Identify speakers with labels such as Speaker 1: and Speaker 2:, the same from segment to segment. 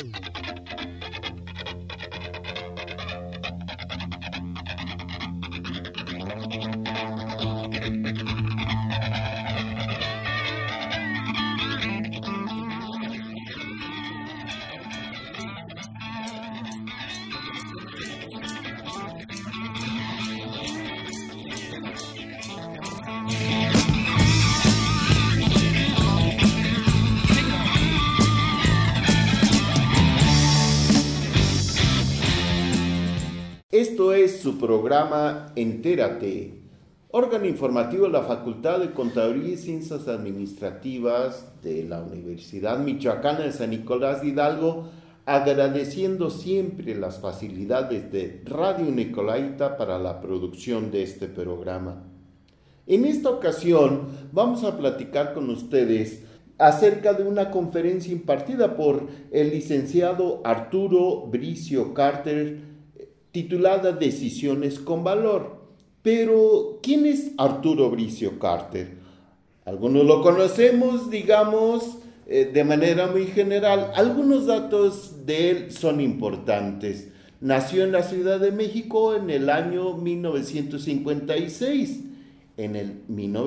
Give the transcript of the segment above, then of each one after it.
Speaker 1: Esto es su programa Entérate, órgano informativo de la Facultad de Contaduría y Ciencias Administrativas de la Universidad Michoacana de San Nicolás de Hidalgo, agradeciendo siempre las facilidades de Radio Nicolaita para la producción de este programa. En esta ocasión vamos a platicar con ustedes acerca de una conferencia impartida por el licenciado Arturo Bricio Carter, titulada Decisiones con Valor. Pero, ¿quién es Arturo Bricio Carter? Algunos lo conocemos, digamos, de manera muy general. Algunos datos de él son importantes. Nació en la Ciudad de México en el año 1956. En el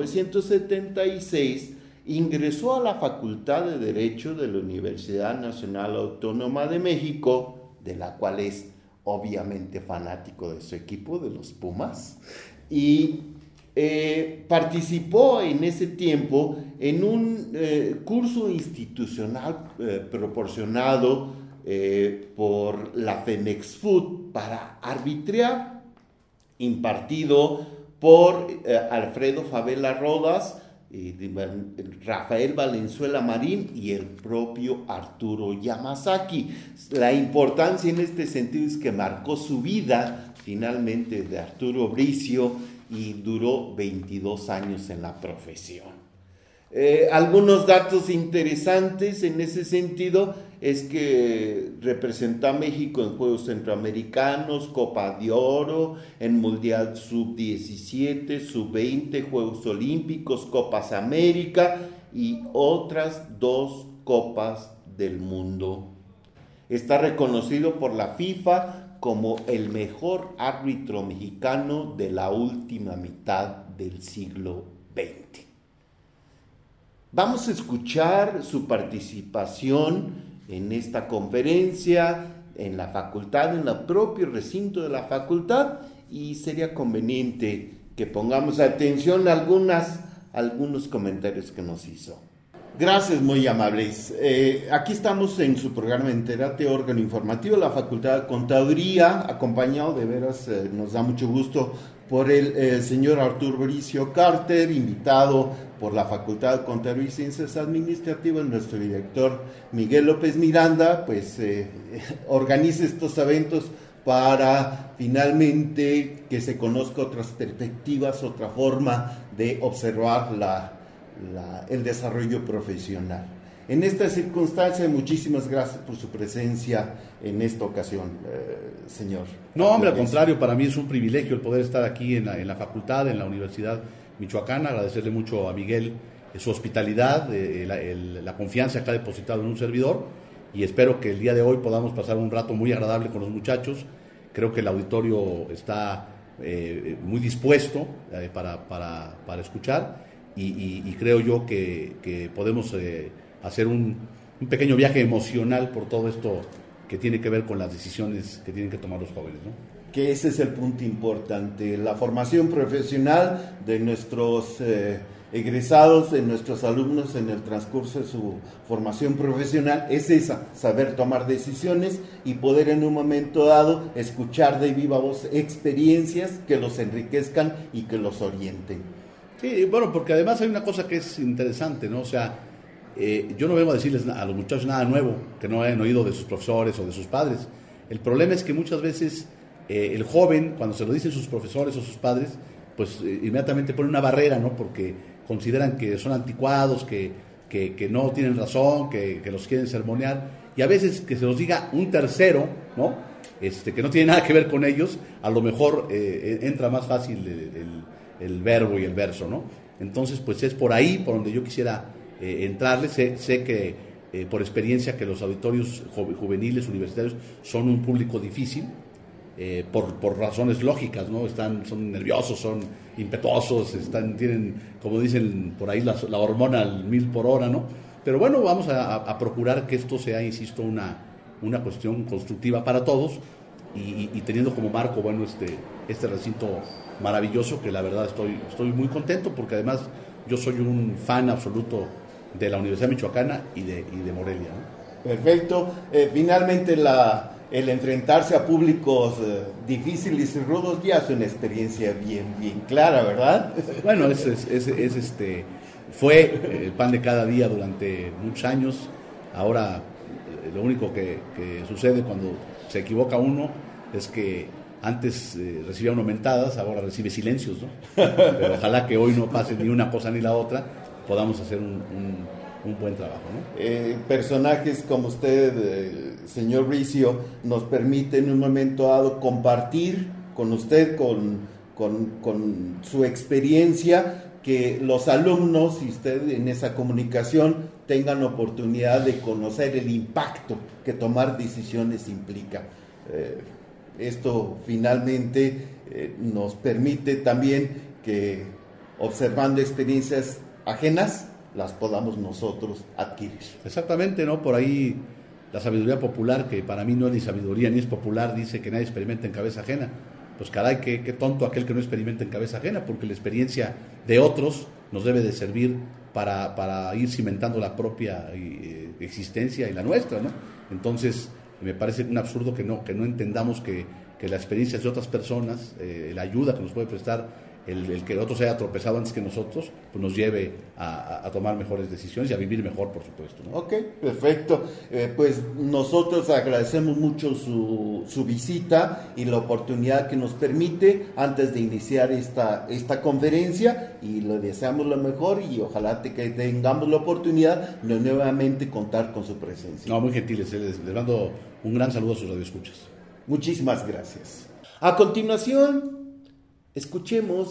Speaker 1: 1976 ingresó a la Facultad de Derecho de la Universidad Nacional Autónoma de México, de la cual es obviamente fanático de su equipo, de los Pumas, y participó en ese tiempo en un curso institucional proporcionado por la Femexfood para arbitrar, impartido por Alfredo Favela Rodas, Rafael Valenzuela Marín y el propio Arturo Yamazaki. La importancia en este sentido es que marcó su vida finalmente de Arturo Bricio y duró 22 años en la profesión. Algunos datos interesantes en ese sentido es que representó a México en Juegos Centroamericanos, Copa de Oro, en Mundial Sub-17, Sub-20, Juegos Olímpicos, Copas América y otras 2 Copas del Mundo. Está reconocido por la FIFA como el mejor árbitro mexicano de la última mitad del siglo XX. Vamos a escuchar su participación en esta conferencia, en la facultad, en el propio recinto de la facultad, y sería conveniente que pongamos atención a algunos comentarios que nos hizo. Gracias, muy amables. Aquí estamos en su programa Entérate, órgano informativo de la Facultad de Contaduría, acompañado, de veras, nos da mucho gusto, por el señor Arturo Bricio Carter, invitado por la Facultad de Contaduría y Ciencias Administrativas. Nuestro director Miguel López Miranda, pues organiza estos eventos para finalmente que se conozca otras perspectivas, otra forma de observar el desarrollo profesional. En esta circunstancia, muchísimas gracias por su presencia en esta ocasión, señor.
Speaker 2: No, hombre, al contrario, para mí es un privilegio el poder estar aquí en la facultad, en la Universidad Michoacana. Agradecerle mucho a Miguel su hospitalidad, la confianza que ha depositado en un servidor, y espero que el día de hoy podamos pasar un rato muy agradable con los muchachos. Creo que el auditorio está muy dispuesto para escuchar, y creo yo que podemos hacer un pequeño viaje emocional por todo esto que tiene que ver con las decisiones que tienen que tomar los jóvenes, ¿no?
Speaker 1: Que ese es el punto importante, la formación profesional de nuestros egresados, de nuestros alumnos en el transcurso de su formación profesional, es esa, saber tomar decisiones y poder en un momento dado escuchar de viva voz experiencias que los enriquezcan y que los orienten.
Speaker 2: Sí, bueno, porque además hay una cosa que es interesante, ¿no? O sea, yo no vengo a decirles a los muchachos nada nuevo que no hayan oído de sus profesores o de sus padres. El problema es que muchas veces el joven, cuando se lo dicen sus profesores o sus padres, pues inmediatamente pone una barrera, ¿no? Porque consideran que son anticuados, que no tienen razón, que los quieren sermonear, y a veces que se los diga un tercero, ¿no? Que no tiene nada que ver con ellos, a lo mejor entra más fácil el verbo y el verso, ¿no? Entonces, pues es por ahí por donde yo quisiera entrarle. Sé que por experiencia que los auditorios juveniles, universitarios, son un público difícil, por razones lógicas, ¿no? Son nerviosos, son impetuosos, tienen, como dicen por ahí, la hormona al 1000 por hora, ¿no? Pero bueno, vamos a procurar que esto sea, insisto, una cuestión constructiva para todos y teniendo como marco, bueno, este recinto maravilloso, que la verdad estoy muy contento, porque además yo soy un fan absoluto de la Universidad Michoacana y de Morelia, ¿no?
Speaker 1: Perfecto. Finalmente el enfrentarse a públicos difíciles y rudos ya es una experiencia bien clara, ¿verdad?
Speaker 2: Bueno, fue el pan de cada día durante muchos años. Ahora lo único que sucede cuando se equivoca uno es que antes recibía uno mentadas, ahora recibe silencios, ¿no? Pero ojalá que hoy no pase ni una cosa ni la otra, podamos hacer un buen trabajo, ¿no?
Speaker 1: Personajes como usted, señor Bricio, nos permite en un momento dado compartir con usted, con su experiencia, que los alumnos y usted en esa comunicación tengan oportunidad de conocer el impacto que tomar decisiones implica. Esto finalmente nos permite también que, observando experiencias ajenas, las podamos nosotros adquirir.
Speaker 2: Exactamente, ¿no? Por ahí la sabiduría popular, que para mí no es ni sabiduría ni es popular, dice que nadie experimenta en cabeza ajena. Pues caray, qué tonto aquel que no experimenta en cabeza ajena, porque la experiencia de otros nos debe de servir para ir cimentando la propia existencia y la nuestra, ¿no? Entonces, me parece un absurdo que no entendamos que la experiencia de otras personas, la ayuda que nos puede prestar el que otro se haya tropezado antes que nosotros, pues nos lleve a tomar mejores decisiones y a vivir mejor, por supuesto, ¿no?
Speaker 1: Ok, perfecto. Pues nosotros agradecemos mucho su visita y la oportunidad que nos permite antes de iniciar esta conferencia, y le deseamos lo mejor y ojalá que tengamos la oportunidad de nuevamente contar con su presencia.
Speaker 2: No, muy gentiles, les mando un gran saludo a sus radioescuchas.
Speaker 1: Muchísimas gracias. A continuación, escuchemos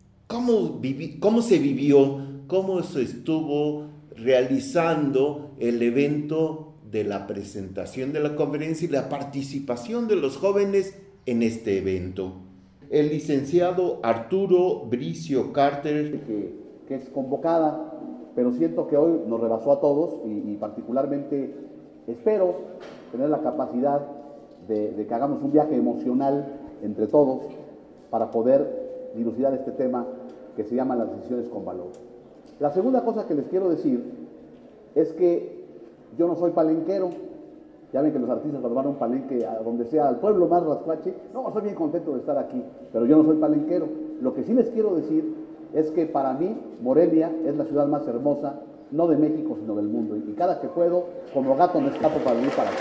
Speaker 1: cómo se vivió, cómo se estuvo realizando el evento de la presentación de la conferencia y la participación de los jóvenes en este evento. El licenciado Arturo Bricio Carter,
Speaker 3: que es convocada, pero siento que hoy nos rebasó a todos y particularmente espero tener la capacidad de que hagamos un viaje emocional entre todos para poder dilucidar este tema que se llama las decisiones con valor. La segunda cosa que les quiero decir es que yo no soy palenquero. Ya ven que los artistas nos van a un palenque, a donde sea, al pueblo más rascuache. No, soy bien contento de estar aquí, pero yo no soy palenquero. Lo que sí les quiero decir es que para mí Morelia es la ciudad más hermosa, no de México, sino del mundo. Y cada que puedo, como gato me escapo para venir para acá.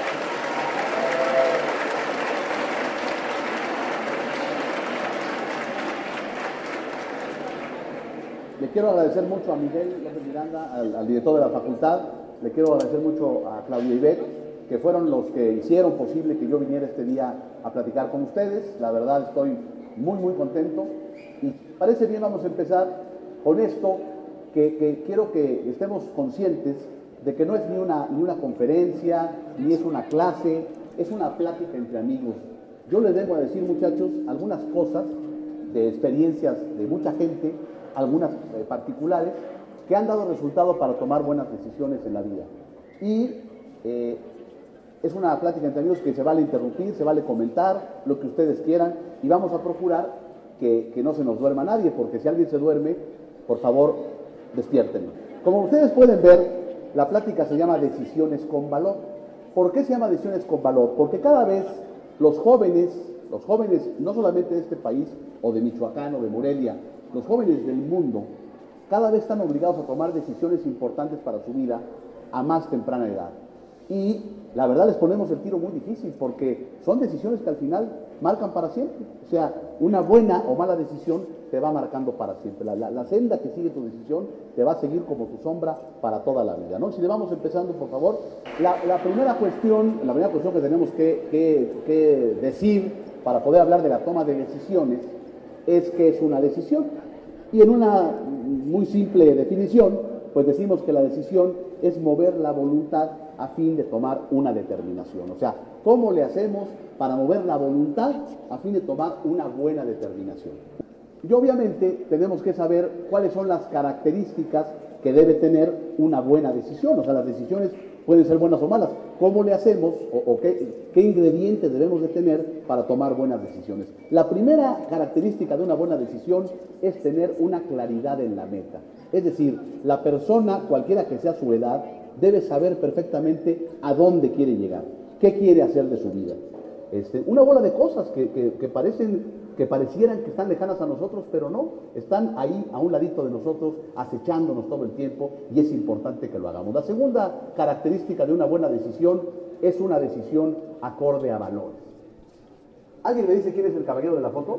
Speaker 3: Le quiero agradecer mucho a Miguel López Miranda, al director de la facultad. Le quiero agradecer mucho a Claudia Ivette, que fueron los que hicieron posible que yo viniera este día a platicar con ustedes. La verdad estoy muy contento. Y si parece bien, vamos a empezar con esto, que quiero que estemos conscientes de que no es ni una conferencia, ni es una clase, es una plática entre amigos. Yo les vengo a decir, muchachos, algunas cosas de experiencias de mucha gente, algunas particulares, que han dado resultado para tomar buenas decisiones en la vida. Y es una plática entre amigos que se vale interrumpir, se vale comentar lo que ustedes quieran, y vamos a procurar que no se nos duerma nadie, porque si alguien se duerme, por favor, despiértenlo. Como ustedes pueden ver, la plática se llama Decisiones con Valor. ¿Por qué se llama Decisiones con Valor? Porque cada vez los jóvenes, no solamente de este país, o de Michoacán, o de Morelia, los jóvenes del mundo, cada vez están obligados a tomar decisiones importantes para su vida a más temprana edad. Y la verdad les ponemos el tiro muy difícil, porque son decisiones que al final marcan para siempre. O sea, una buena o mala decisión te va marcando para siempre. La senda que sigue tu decisión te va a seguir como tu sombra para toda la vida, ¿no? Si le vamos empezando, por favor. La primera cuestión que tenemos que decir para poder hablar de la toma de decisiones es que es una decisión. Y en una muy simple definición, pues decimos que la decisión es mover la voluntad a fin de tomar una determinación. O sea, ¿cómo le hacemos para mover la voluntad a fin de tomar una buena determinación? Y obviamente tenemos que saber cuáles son las características que debe tener una buena decisión. O sea, las decisiones pueden ser buenas o malas. ¿Cómo le hacemos o qué ingredientes debemos de tener para tomar buenas decisiones? La primera característica de una buena decisión es tener una claridad en la meta. Es decir, la persona, cualquiera que sea su edad, debe saber perfectamente a dónde quiere llegar, qué quiere hacer de su vida. Una bola de cosas que parecieran que están lejanas a nosotros, pero no, están ahí a un ladito de nosotros, acechándonos todo el tiempo, y es importante que lo hagamos. La segunda característica de una buena decisión es una decisión acorde a valores. ¿Alguien me dice quién es el caballero de la foto?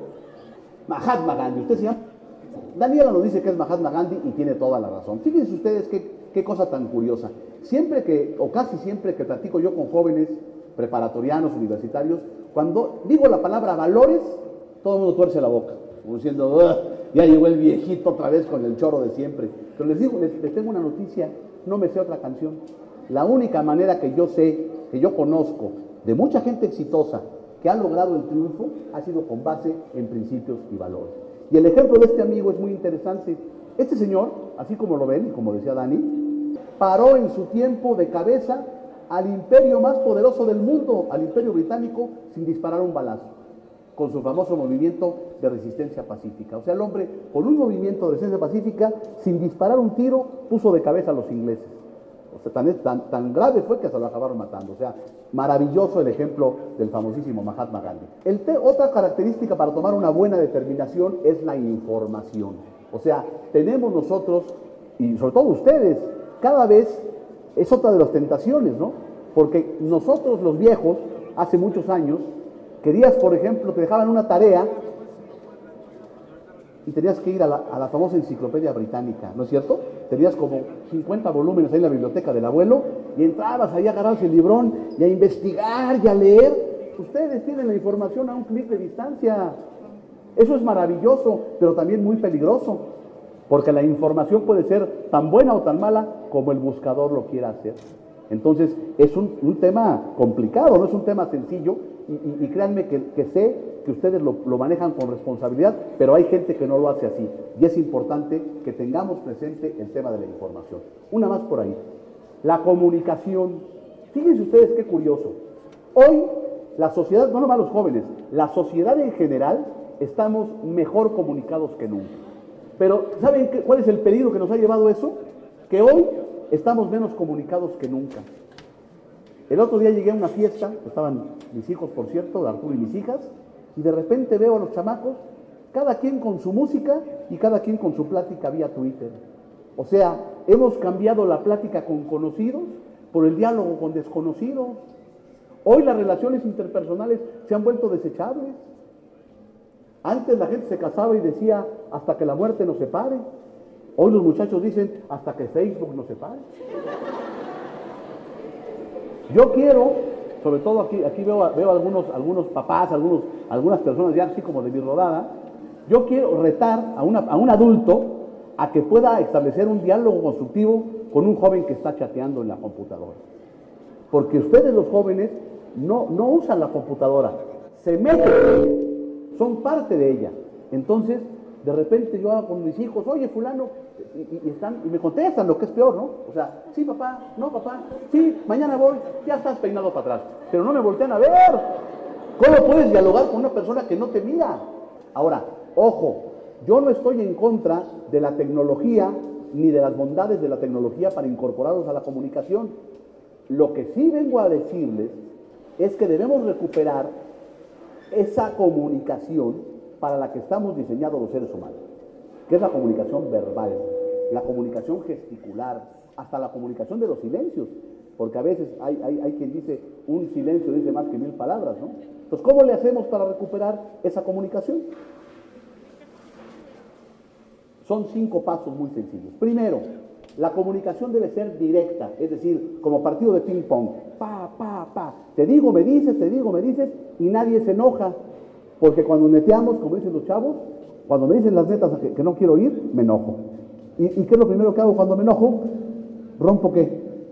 Speaker 3: Mahatma Gandhi. ¿Usted se llama? Daniela nos dice que es Mahatma Gandhi y tiene toda la razón. Fíjense ustedes qué cosa tan curiosa. Siempre que, o casi siempre que platico yo con jóvenes preparatorianos, universitarios, cuando digo la palabra valores, todo el mundo tuerce la boca, como diciendo, ya llegó el viejito otra vez con el choro de siempre. Pero les digo, les tengo una noticia, no me sé otra canción. La única manera que yo sé, que yo conozco, de mucha gente exitosa que ha logrado el triunfo, ha sido con base en principios y valores. Y el ejemplo de este amigo es muy interesante. Este señor, así como lo ven, y como decía Dani, paró en su tiempo de cabeza al imperio más poderoso del mundo, al imperio británico, sin disparar un balazo, con su famoso movimiento de resistencia pacífica. O sea, el hombre, con un movimiento de resistencia pacífica, sin disparar un tiro, puso de cabeza a los ingleses. O sea, tan grave fue que se lo acabaron matando. O sea, maravilloso el ejemplo del famosísimo Mahatma Gandhi. Otra característica para tomar una buena determinación es la información. O sea, tenemos nosotros, y sobre todo ustedes, cada vez es otra de las tentaciones, ¿no? Porque nosotros los viejos, hace muchos años, querías, por ejemplo, te dejaban una tarea y tenías que ir a la famosa enciclopedia británica, ¿no es cierto? Tenías como 50 volúmenes ahí en la biblioteca del abuelo y entrabas ahí a agarrarse el librón y a investigar y a leer. Ustedes tienen la información a un clic de distancia. Eso es maravilloso, pero también muy peligroso, porque la información puede ser tan buena o tan mala como el buscador lo quiera hacer. Entonces, es un tema complicado, no es un tema sencillo, y créanme que sé que ustedes lo manejan con responsabilidad, pero hay gente que no lo hace así, y es importante que tengamos presente el tema de la información. Una más por ahí. La comunicación. Fíjense ustedes qué curioso. Hoy, la sociedad, no nomás los jóvenes, la sociedad en general, estamos mejor comunicados que nunca. Pero, ¿saben cuál es el peligro que nos ha llevado eso? Que hoy estamos menos comunicados que nunca. El otro día llegué a una fiesta, estaban mis hijos, por cierto, Arturo y mis hijas, y de repente veo a los chamacos, cada quien con su música y cada quien con su plática vía Twitter. O sea, hemos cambiado la plática con conocidos por el diálogo con desconocidos. Hoy las relaciones interpersonales se han vuelto desechables. Antes la gente se casaba y decía, hasta que la muerte nos separe. Hoy los muchachos dicen, hasta que Facebook nos separe. Yo quiero, sobre todo aquí veo algunos papás, algunas personas ya así como de mi rodada, yo quiero retar a un adulto a que pueda establecer un diálogo constructivo con un joven que está chateando en la computadora. Porque ustedes los jóvenes no usan la computadora, se meten, son parte de ella. Entonces, de repente yo hago con mis hijos, oye fulano, y me contestan lo que es peor, ¿no? O sea, sí papá, no papá, sí, mañana voy, ya estás peinado para atrás, pero no me voltean a ver. ¿Cómo puedes dialogar con una persona que no te mira? Ahora, ojo, yo no estoy en contra de la tecnología ni de las bondades de la tecnología para incorporarlos a la comunicación. Lo que sí vengo a decirles es que debemos recuperar esa comunicación para la que estamos diseñados los seres humanos, que es la comunicación verbal, la comunicación gesticular, hasta la comunicación de los silencios, porque a veces hay quien dice, un silencio dice más que 1000 palabras, ¿no? Entonces, ¿cómo le hacemos para recuperar esa comunicación? Son 5 pasos muy sencillos. Primero, la comunicación debe ser directa, es decir, como partido de ping pong, pa. Te digo, me dices, y nadie se enoja. Porque cuando neteamos, como dicen los chavos, cuando me dicen las netas que no quiero oír, me enojo. ¿Y qué es lo primero que hago cuando me enojo? ¿Rompo qué?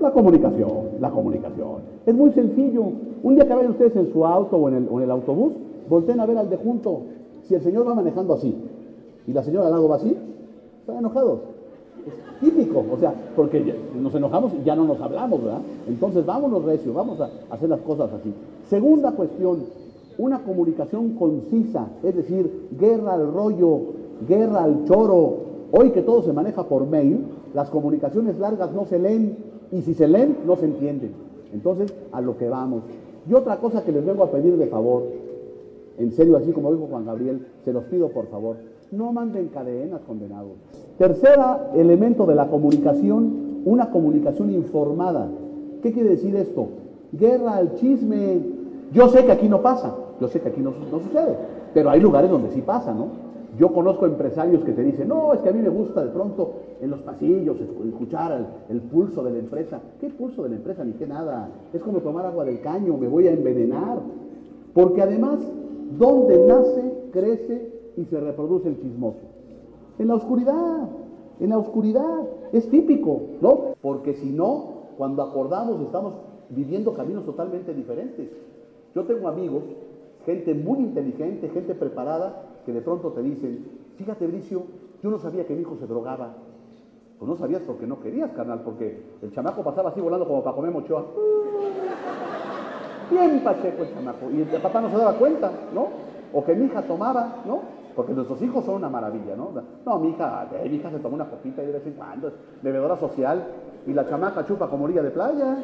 Speaker 3: La comunicación, la comunicación. Es muy sencillo. Un día que vayan ustedes en su auto o en el autobús, volteen a ver al de junto. Si el señor va manejando así y la señora al lado va así, están enojados. Es típico, o sea, porque nos enojamos y ya no nos hablamos, ¿verdad? Entonces vámonos recio, vamos a hacer las cosas así. Segunda cuestión, una comunicación concisa, es decir, guerra al rollo, guerra al choro. Hoy que todo se maneja por mail, las comunicaciones largas no se leen y si se leen no se entienden. Entonces, a lo que vamos. Y otra cosa que les vengo a pedir de favor, en serio, así como dijo Juan Gabriel, se los pido por favor, no manden cadenas, condenados. Tercera elemento de la comunicación, una comunicación informada. ¿Qué quiere decir esto? Guerra al chisme. Yo sé que aquí no pasa, yo sé que aquí no sucede, pero hay lugares donde sí pasa, ¿no? Yo conozco empresarios que te dicen, no, es que a mí me gusta de pronto en los pasillos escuchar el pulso de la empresa. ¿Qué pulso de la empresa? Ni qué nada. Es como tomar agua del caño, me voy a envenenar. Porque además, ¿dónde nace, crece y se reproduce el chismoso? En la oscuridad, en la oscuridad. Es típico, ¿no? Porque si no, cuando acordamos estamos viviendo caminos totalmente diferentes. Yo tengo amigos, gente muy inteligente, gente preparada, que de pronto te dicen, fíjate Bricio, yo no sabía que mi hijo se drogaba. Pues no sabías porque no querías, carnal, porque el chamaco pasaba así volando como para comer mochoa. Bien pacheco el chamaco, y el papá no se daba cuenta, ¿no? O que mi hija tomaba, ¿no? Porque nuestros hijos son una maravilla, ¿no? No, mi hija se tomó una copita y de vez en cuando, es bebedora social, y la chamaca chupa como orilla de playa.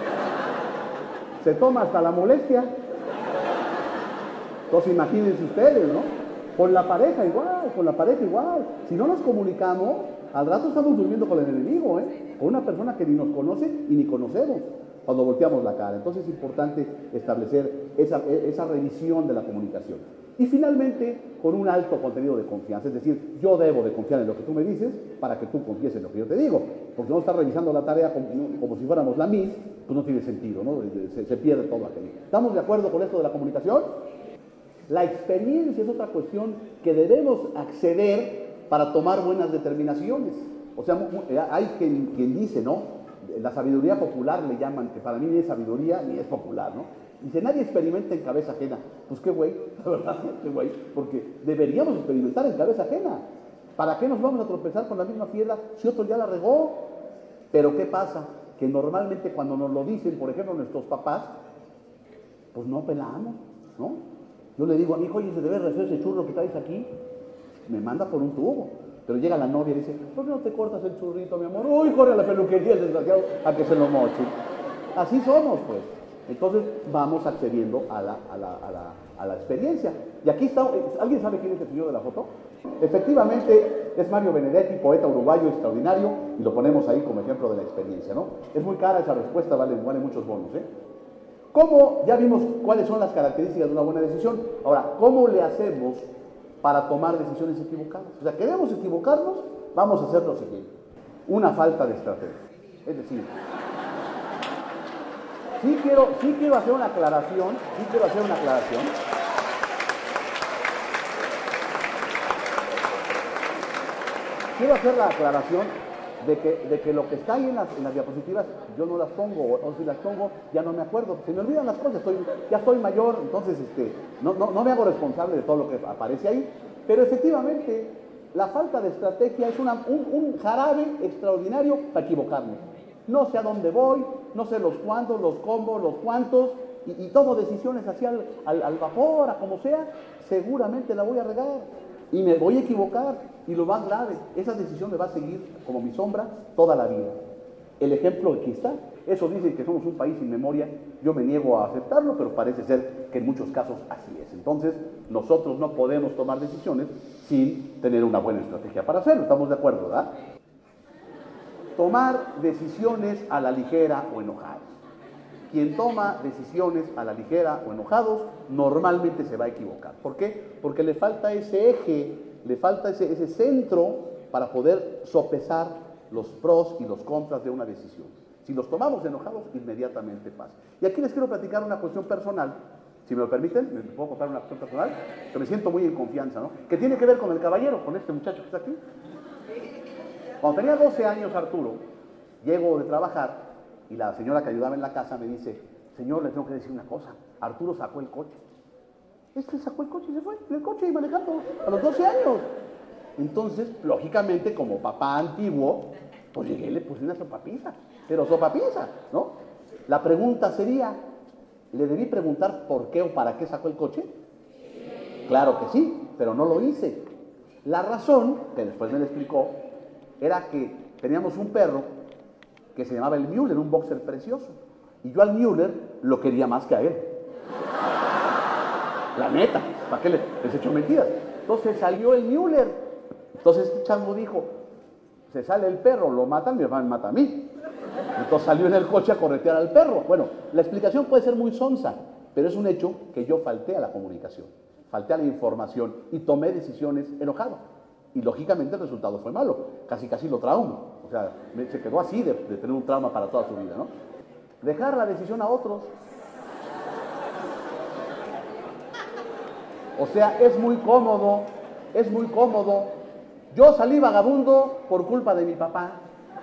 Speaker 3: Se toma hasta la molestia. Entonces imagínense ustedes, ¿no? Con la pareja igual. Si no nos comunicamos, al rato estamos durmiendo con el enemigo, con una persona que ni nos conoce y ni conocemos cuando volteamos la cara. Entonces es importante establecer esa revisión de la comunicación. Y finalmente, con un alto contenido de confianza, es decir, yo debo de confiar en lo que tú me dices para que tú confíes en lo que yo te digo, porque no estar revisando la tarea como si fuéramos la Miss, pues no tiene sentido, ¿no? Se pierde todo aquello. ¿Estamos de acuerdo con esto de la comunicación? La experiencia es otra cuestión que debemos acceder para tomar buenas determinaciones. O sea, hay quien dice, ¿no? La sabiduría popular le llaman, que para mí ni es sabiduría ni es popular, ¿no? Dice, nadie experimenta en cabeza ajena. Pues qué güey, la verdad, qué güey, porque deberíamos experimentar en cabeza ajena. ¿Para qué nos vamos a tropezar con la misma piedra si otro ya la regó? Pero ¿qué pasa? Que normalmente cuando nos lo dicen, por ejemplo, nuestros papás, pues no pelamos, ¿no? Yo le digo a mi hijo, oye, se debe rehacer ese churro que traes aquí. Me manda por un tubo. Pero llega la novia y dice, ¿por qué no te cortas el churrito, mi amor? Uy, corre a la peluquería el desgraciado a que se lo moche. Así somos, pues. Entonces vamos accediendo a la experiencia. Y aquí está, ¿alguien sabe quién es el señor de la foto? Efectivamente, es Mario Benedetti, poeta uruguayo extraordinario, y lo ponemos ahí como ejemplo de la experiencia, ¿no? Es muy cara esa respuesta, vale muchos bonos, ¿eh? ¿Cómo? Ya vimos cuáles son las características de una buena decisión. Ahora, ¿cómo le hacemos para tomar decisiones equivocadas? O sea, ¿queremos equivocarnos? Vamos a hacer lo siguiente. Una falta de estrategia. Es decir, sí quiero hacer una aclaración. Quiero hacer la aclaración de que lo que está ahí en las diapositivas yo no las pongo, o si las pongo ya no me acuerdo, se me olvidan las cosas, ya estoy mayor, entonces no me hago responsable de todo lo que aparece ahí, pero efectivamente la falta de estrategia es un jarabe extraordinario para equivocarnos. No sé a dónde voy, no sé los cuántos, los cómo, los cuántos, y tomo decisiones así al vapor, a como sea, seguramente la voy a regar. Y me voy a equivocar, y lo más grave, esa decisión me va a seguir como mi sombra toda la vida. El ejemplo aquí está. Eso dicen que somos un país sin memoria, yo me niego a aceptarlo, pero parece ser que en muchos casos así es. Entonces, nosotros no podemos tomar decisiones sin tener una buena estrategia para hacerlo, ¿estamos de acuerdo, verdad? Tomar decisiones a la ligera o enojados. Quien toma decisiones a la ligera o enojados, normalmente se va a equivocar. ¿Por qué? Porque le falta ese eje, le falta ese centro para poder sopesar los pros y los contras de una decisión. Si los tomamos enojados, inmediatamente pasa. Y aquí les quiero platicar una cuestión personal, si me lo permiten, ¿me puedo contar una cuestión personal? Que me siento muy en confianza, ¿no? Que tiene que ver con el caballero, con este muchacho que está aquí. Cuando tenía 12 años, Arturo, llego de trabajar Y la señora que ayudaba en la casa me dice, señor, le tengo que decir una cosa, Arturo sacó el coche. Sacó el coche y se fue en el coche y manejando a los 12 años. Entonces, lógicamente, como papá antiguo, pues llegué y le puse una sopapiza, pero sopapiza, ¿no? La pregunta sería, ¿le debí preguntar por qué o para qué sacó el coche? Claro que sí, pero no lo hice. La razón, que después me lo explicó, era que teníamos un perro que se llamaba el Müller, un boxer precioso. Y yo al Müller lo quería más que a él. La neta, ¿para qué les echo mentiras? Entonces salió el Müller. Entonces este chango dijo, se sale el perro, lo matan, mi hermano me mata a mí. Entonces salió en el coche a corretear al perro. Bueno, la explicación puede ser muy sonsa, pero es un hecho que yo falté a la comunicación, falté a la información y tomé decisiones enojado. Y lógicamente el resultado fue malo, casi lo traumo. O sea, se quedó así de tener un trauma para toda su vida, ¿no? Dejar la decisión a otros. O sea, es muy cómodo. Yo salí vagabundo por culpa de mi papá.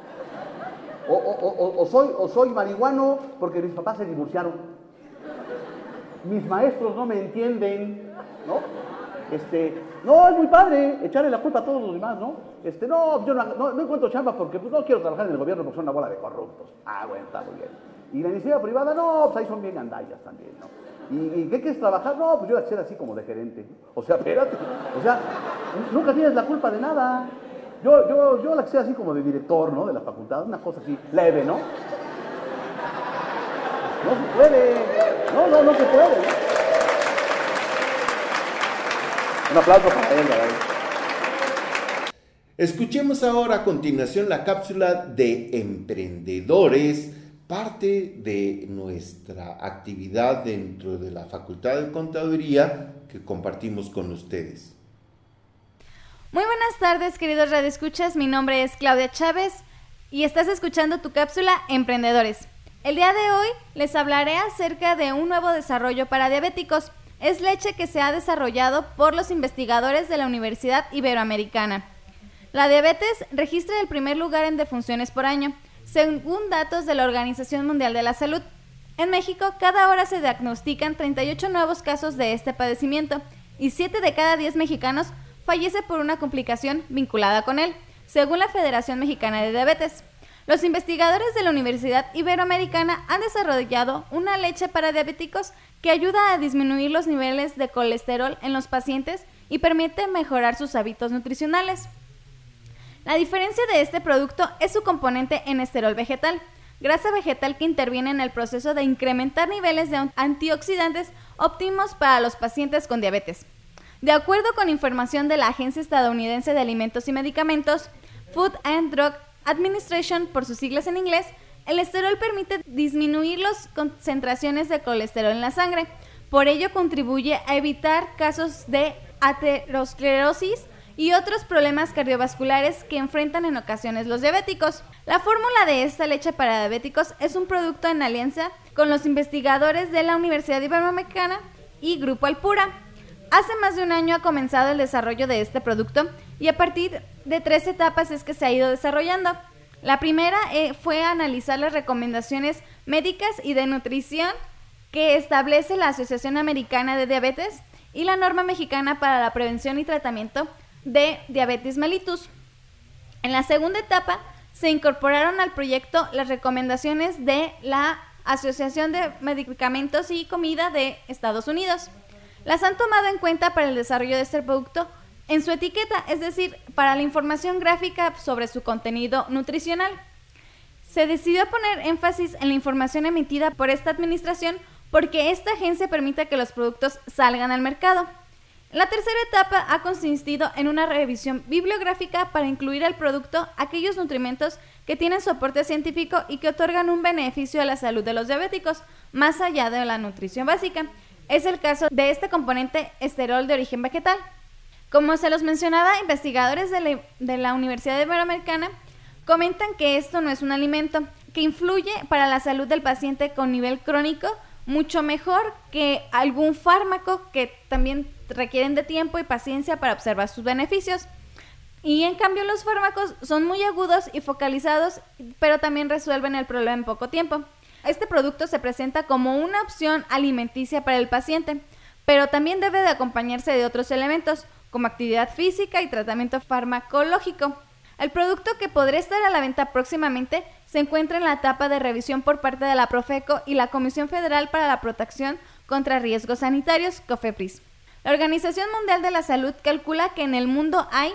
Speaker 3: O soy marihuano porque mis papás se divorciaron. Mis maestros no me entienden, ¿no? No, es muy padre echarle la culpa a todos los demás, ¿no? No, yo no encuentro chamba porque pues, no quiero trabajar en el gobierno porque son una bola de corruptos. Ah, bueno, está muy bien. Y la iniciativa privada, no, pues ahí son bien gandallas también, ¿no? ¿Y qué quieres trabajar? No, pues yo voy a ser así como de gerente. O sea, espérate, o sea, nunca tienes la culpa de nada. Yo la que sea así como de director, ¿no? De la facultad, una cosa así leve, ¿no? No se puede, no se puede, ¿no? Un aplauso para él, ¿verdad?
Speaker 1: Escuchemos ahora a continuación la cápsula de emprendedores, parte de nuestra actividad dentro de la Facultad de Contaduría que compartimos con ustedes.
Speaker 4: Muy buenas tardes, queridos radioescuchas. Mi nombre es Claudia Chávez y estás escuchando tu cápsula Emprendedores. El día de hoy les hablaré acerca de un nuevo desarrollo para diabéticos. Es leche que se ha desarrollado por los investigadores de la Universidad Iberoamericana. La diabetes registra el primer lugar en defunciones por año, según datos de la Organización Mundial de la Salud. En México, cada hora se diagnostican 38 nuevos casos de este padecimiento y 7 de cada 10 mexicanos fallece por una complicación vinculada con él, según la Federación Mexicana de Diabetes. Los investigadores de la Universidad Iberoamericana han desarrollado una leche para diabéticos que ayuda a disminuir los niveles de colesterol en los pacientes y permite mejorar sus hábitos nutricionales. La diferencia de este producto es su componente en esterol vegetal, grasa vegetal que interviene en el proceso de incrementar niveles de antioxidantes óptimos para los pacientes con diabetes. De acuerdo con información de la Agencia Estadounidense de Alimentos y Medicamentos, Food and Drug Administration, por sus siglas en inglés, el esterol permite disminuir las concentraciones de colesterol en la sangre. Por ello contribuye a evitar casos de aterosclerosis y otros problemas cardiovasculares que enfrentan en ocasiones los diabéticos. La fórmula de esta leche para diabéticos es un producto en alianza con los investigadores de la Universidad Iberoamericana y Grupo Alpura. Hace más de un año ha comenzado el desarrollo de este producto y a partir de 3 etapas es que se ha ido desarrollando. La primera fue analizar las recomendaciones médicas y de nutrición que establece la Asociación Americana de Diabetes y la norma mexicana para la prevención y tratamiento de diabetes mellitus. En la segunda etapa se incorporaron al proyecto las recomendaciones de la Asociación de Medicamentos y Comida de Estados Unidos. Las han tomado en cuenta para el desarrollo de este producto en su etiqueta, es decir, para la información gráfica sobre su contenido nutricional. Se decidió poner énfasis en la información emitida por esta administración porque esta agencia permite que los productos salgan al mercado. La tercera etapa ha consistido en una revisión bibliográfica para incluir al producto aquellos nutrimentos que tienen soporte científico y que otorgan un beneficio a la salud de los diabéticos, más allá de la nutrición básica. Es el caso de este componente esterol de origen vegetal. Como se los mencionaba, investigadores de la Universidad Iberoamericana comentan que esto no es un alimento, que influye para la salud del paciente con nivel crónico mucho mejor que algún fármaco que también requieren de tiempo y paciencia para observar sus beneficios. Y en cambio los fármacos son muy agudos y focalizados, pero también resuelven el problema en poco tiempo. Este producto se presenta como una opción alimenticia para el paciente, pero también debe de acompañarse de otros elementos, como actividad física y tratamiento farmacológico. El producto, que podría estar a la venta próximamente, se encuentra en la etapa de revisión por parte de la Profeco y la Comisión Federal para la Protección contra Riesgos Sanitarios, COFEPRIS. La Organización Mundial de la Salud calcula que en el mundo hay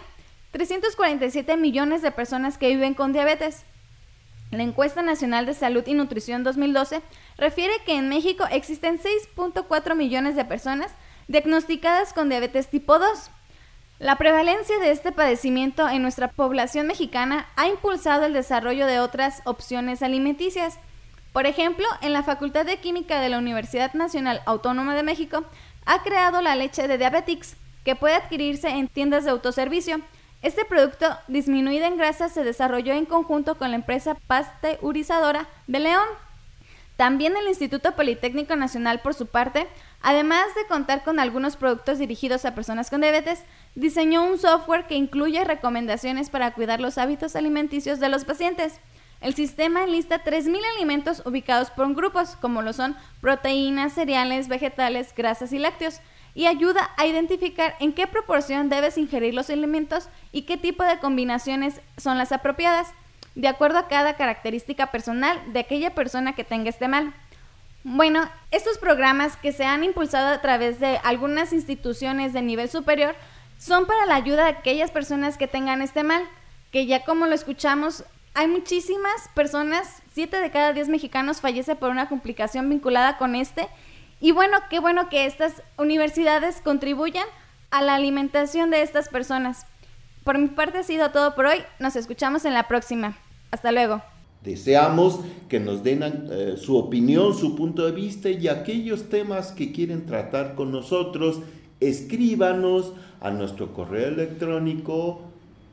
Speaker 4: 347 millones de personas que viven con diabetes. La Encuesta Nacional de Salud y Nutrición 2012 refiere que en México existen 6.4 millones de personas diagnosticadas con diabetes tipo 2. La prevalencia de este padecimiento en nuestra población mexicana ha impulsado el desarrollo de otras opciones alimenticias. Por ejemplo, en la Facultad de Química de la Universidad Nacional Autónoma de México ha creado la leche de Diabetix, que puede adquirirse en tiendas de autoservicio. Este producto disminuido en grasa se desarrolló en conjunto con la empresa pasteurizadora de León. También el Instituto Politécnico Nacional, por su parte, además de contar con algunos productos dirigidos a personas con diabetes, diseñó un software que incluye recomendaciones para cuidar los hábitos alimenticios de los pacientes. El sistema enlista 3.000 alimentos ubicados por grupos, como lo son proteínas, cereales, vegetales, grasas y lácteos, y ayuda a identificar en qué proporción debes ingerir los alimentos y qué tipo de combinaciones son las apropiadas, de acuerdo a cada característica personal de aquella persona que tenga este mal. Bueno, estos programas, que se han impulsado a través de algunas instituciones de nivel superior, son para la ayuda de aquellas personas que tengan este mal, que ya como lo escuchamos, hay muchísimas personas, 7 de cada 10 mexicanos fallece por una complicación vinculada con este. Y bueno, qué bueno que estas universidades contribuyan a la alimentación de estas personas. Por mi parte ha sido todo por hoy. Nos escuchamos en la próxima. Hasta luego.
Speaker 1: Deseamos que nos den su opinión, su punto de vista y aquellos temas que quieren tratar con nosotros. Escríbanos a nuestro correo electrónico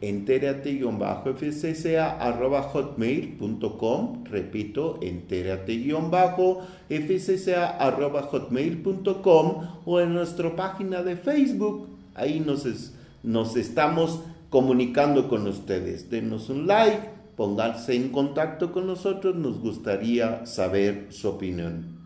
Speaker 1: enterate-fcca@hotmail.com. Repito, enterate-fcca@hotmail.com, o en nuestra página de Facebook. Ahí nos estamos comunicando con ustedes. Denos un like, pónganse en contacto con nosotros, nos gustaría saber su opinión.